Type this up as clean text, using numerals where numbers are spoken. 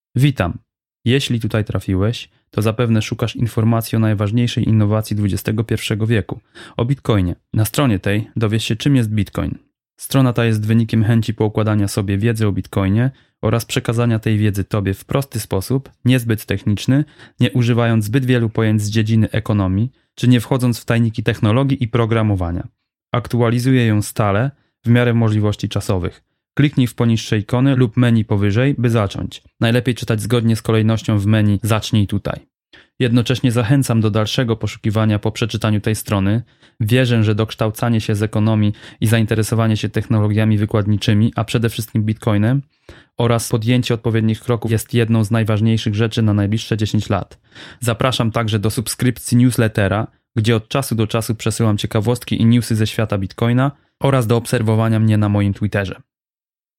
Witam. Jeśli tutaj trafiłeś, to zapewne szukasz informacji o najważniejszej innowacji XXI wieku, o Bitcoinie. Na stronie tej dowiesz się, czym jest Bitcoin. Strona ta jest wynikiem chęci poukładania sobie wiedzy o Bitcoinie oraz przekazania tej wiedzy Tobie w prosty sposób, niezbyt techniczny, nie używając zbyt wielu pojęć z dziedziny ekonomii, czy nie wchodząc w tajniki technologii i programowania. Aktualizuję ją stale, w miarę możliwości czasowych. Kliknij w poniższe ikony lub menu powyżej, by zacząć. Najlepiej czytać zgodnie z kolejnością w menu Zacznij tutaj. Jednocześnie zachęcam do dalszego poszukiwania po przeczytaniu tej strony. Wierzę, że dokształcanie się z ekonomii i zainteresowanie się technologiami wykładniczymi, a przede wszystkim Bitcoinem oraz podjęcie odpowiednich kroków jest jedną z najważniejszych rzeczy na najbliższe 10 lat. Zapraszam także do subskrypcji newslettera, gdzie od czasu do czasu przesyłam ciekawostki i newsy ze świata Bitcoina oraz do obserwowania mnie na moim Twitterze.